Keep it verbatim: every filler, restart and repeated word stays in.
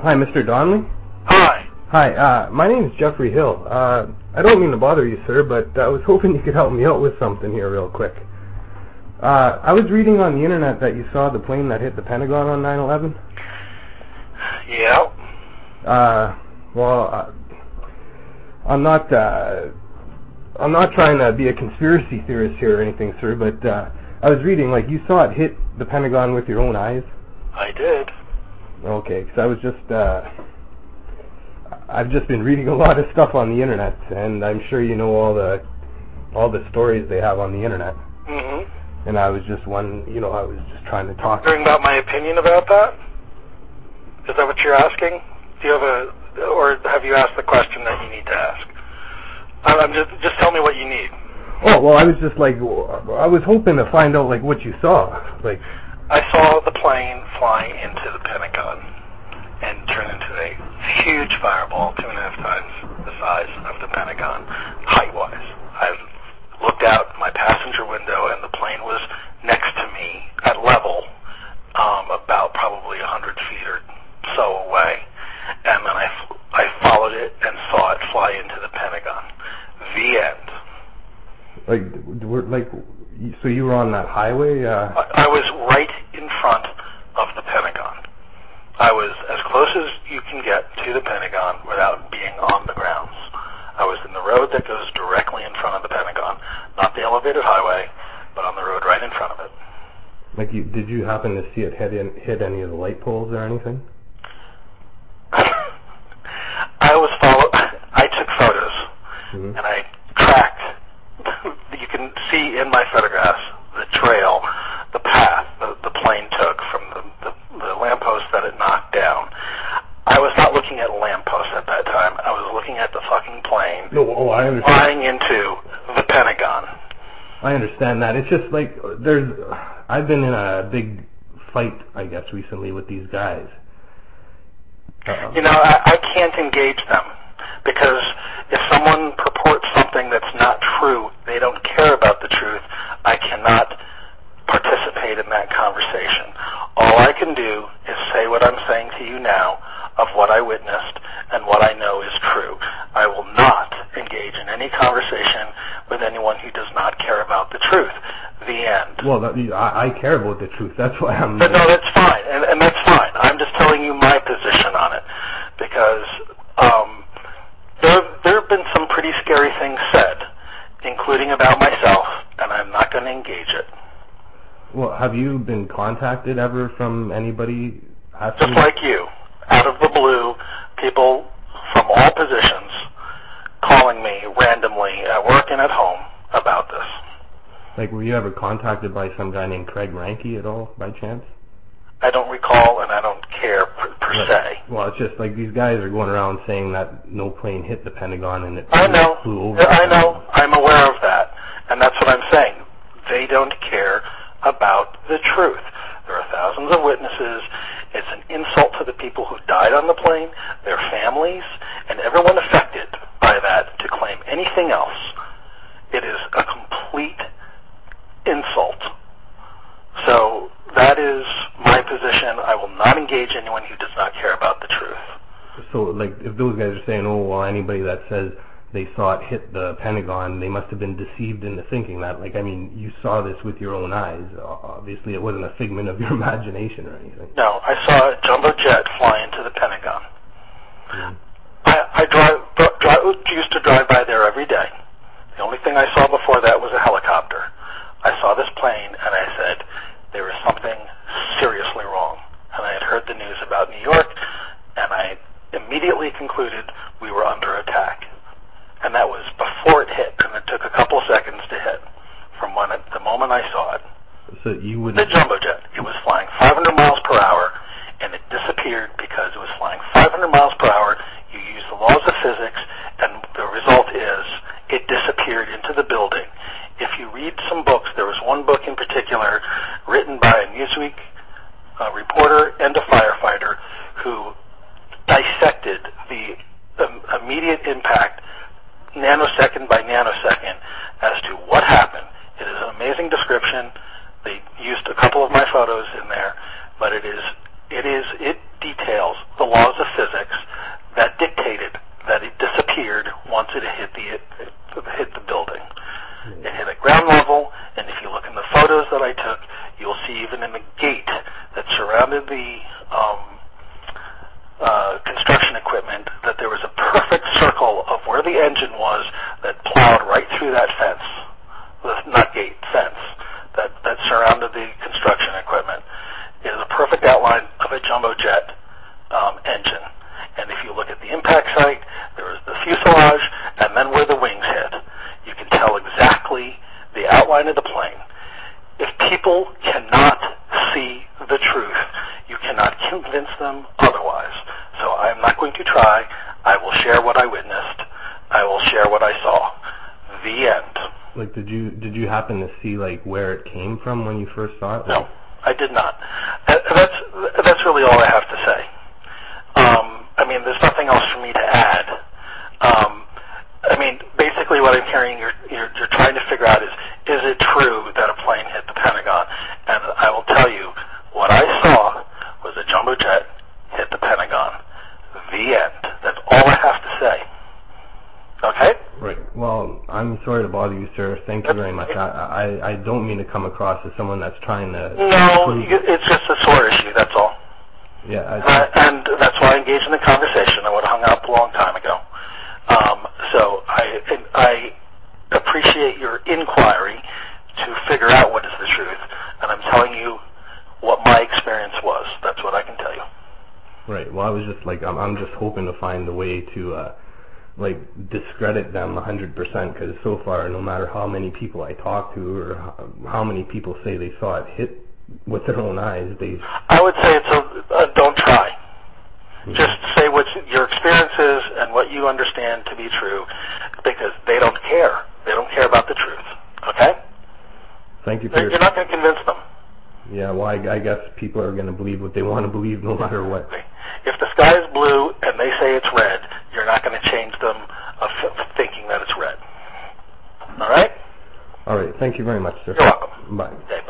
Hi, Mister Donnelly? Hi. Hi, uh, my name is Jeffrey Hill. Uh, I don't mean to bother you, sir, but I was hoping you could help me out with something here real quick. Uh, I was reading on the internet that you saw the plane that hit the Pentagon on nine eleven. Yeah. Uh, well, uh, I'm not, uh, I'm not trying to be a conspiracy theorist here or anything, sir, but, uh, I was reading, like, you saw it hit the Pentagon with your own eyes? I did. Okay, because I was just, uh, I've just been reading a lot of stuff on the internet, and I'm sure you know all the, all the stories they have on the internet. Mm-hmm. And I was just one, you know, I was just trying to talk. Wondering about my opinion about that? Is that what you're asking? Do you have a, or have you asked the question that you need to ask? I'm just, just tell me what you need. Oh, well, I was just like, I was hoping to find out, like, what you saw. Like, I saw the plane flying into the Pentagon and turn into a huge fireball, two and a half times the size of the Pentagon, height-wise. I looked out my passenger window, and the plane was next to me at level, um, about probably one hundred feet or so away. And then I, I followed it and saw it fly into the Pentagon. The end. Like, we're, like, so you were on that highway? Uh... I, I was right in front of the Pentagon. I was as close as you can get to the Pentagon without being on the grounds. I was in the road that goes directly in front of the Pentagon, not the elevated highway, but on the road right in front of it. Like, you, did you happen to see it hit, in, hit any of the light poles or anything? I was followed. I took photos, mm-hmm. and I tracked. You can see in my photographs the trail, the path the, the plane took from the, the, the lamppost that it knocked down. I was not looking at lampposts at that time. I was looking at the fucking plane no, oh, I understand. flying into the Pentagon. I understand that. It's just like there's. I've been in a big fight, I guess, recently with these guys. Uh-oh. You know, I, I can't engage them because if someone purports something that's not true, they don't care about the truth. I cannot participate in that conversation. All I can do is say what I'm saying to you now of what I witnessed and what I know is true. I will not engage in any conversation with anyone who does not care about the truth. The end. Well, that, I, I care about the truth. That's why I'm... But no, that's fine, and, and that's fine. I'm just telling you my position on it because um, there, there have been some pretty scary things said, including about myself, and I'm not going to engage it. Well, have you been contacted ever from anybody? Just like you, out of the blue, people from all positions calling me randomly at work and at home about this. Like, were you ever contacted by some guy named Craig Ranke at all, by chance? I don't recall, and I don't care per, per right. se. Well, it's just like these guys are going around saying that no plane hit the Pentagon and it I know. flew over. I know. I'm aware of that, and that's what I'm saying. They don't care about the truth. There are thousands of witnesses. It's an insult to the people who died on the plane, their families, and everyone affected by that to claim anything else. It is a complete insult. So that is my position. I will not engage anyone who does not care about the truth. So, like, if those guys are saying, oh, well, anybody that says they saw it hit the Pentagon, they must have been deceived into thinking that. Like, I mean, you saw this with your own eyes. Obviously, it wasn't a figment of your imagination or anything. No, I saw a jumbo jet fly into the Pentagon. Mm. I, I drive, drive, used to drive by there every day. The only thing I saw before that was a helicopter. I saw this plane, and I said, there is something seriously wrong. And I had heard the news about New York, and I immediately concluded we were under attack. And that was before it hit, and it took a couple seconds to hit from when it, the moment I saw it. So you wouldn't... The jumbo jet. It was flying five hundred miles per hour, and it disappeared because it was flying five hundred miles per hour. You use the laws of physics, and the result is it disappeared into the building. If you read some books, there was one book in particular written by a Newsweek uh, reporter and a firefighter who dissected the um, immediate impact nanosecond by nanosecond as to what happened. It is an amazing description. They used a couple of my photos in there, but it is, it is, it details the laws of physics that dictated that it disappeared once it hit the it hit the building. It hit at ground level, and if you look in the photos that I took, you'll see even in the gate that surrounded the um, uh, construction equipment that there was a perfect circle of where the engine was that plowed right through that fence, not gate, fence, that, that surrounded the construction equipment. It is a perfect outline of a jumbo jet um, engine. And if you look at the impact site, there is the fuselage, and then where the wings hit. You can tell exactly the outline of the plane. If people cannot see the truth, you cannot convince them otherwise. So I am not going to try. I will share what I witnessed. I will share what I saw. The end. Like, did you did you happen to see like where it came from when you first saw it? No, I did not. And that's that's really all I have to say. Um, I mean, there's nothing else for me to add. Um, I mean, basically what I'm hearing you're, you're, you're trying to figure out is, is it true that a plane hit the Pentagon? And I will tell you, what I saw was a jumbo jet hit the Pentagon. The end. That's all I have to say. Okay? Right. Well, I'm sorry to bother you, sir. Thank you very much. I, I, I don't mean to come across as someone that's trying to... No, it's just a sore issue, that's all. Yeah. I, uh, and that's why I engaged in the conversation. I would have hung up a long time ago. Um, so I, I appreciate your inquiry to figure out what is the truth, and I'm telling you what my experience was. That's what I can tell you. Right. Well, I was just like, I'm, I'm just hoping to find a way to, uh, like, discredit them one hundred percent, because so far, no matter how many people I talk to or how, how many people say they saw it hit with their own eyes, they... I would say it's a, uh, don't try. Mm-hmm. Just say what your experience is and what you understand to be true, because they don't care. They don't care about the truth. Okay? Thank you for You're your... You're not going to convince them. Yeah, well, I, I guess people are going to believe what they want to believe no matter what. If the sky is blue and they say it's red, you're not going to change them of thinking that it's red. All right? All right. Thank you very much, sir. You're welcome. Bye.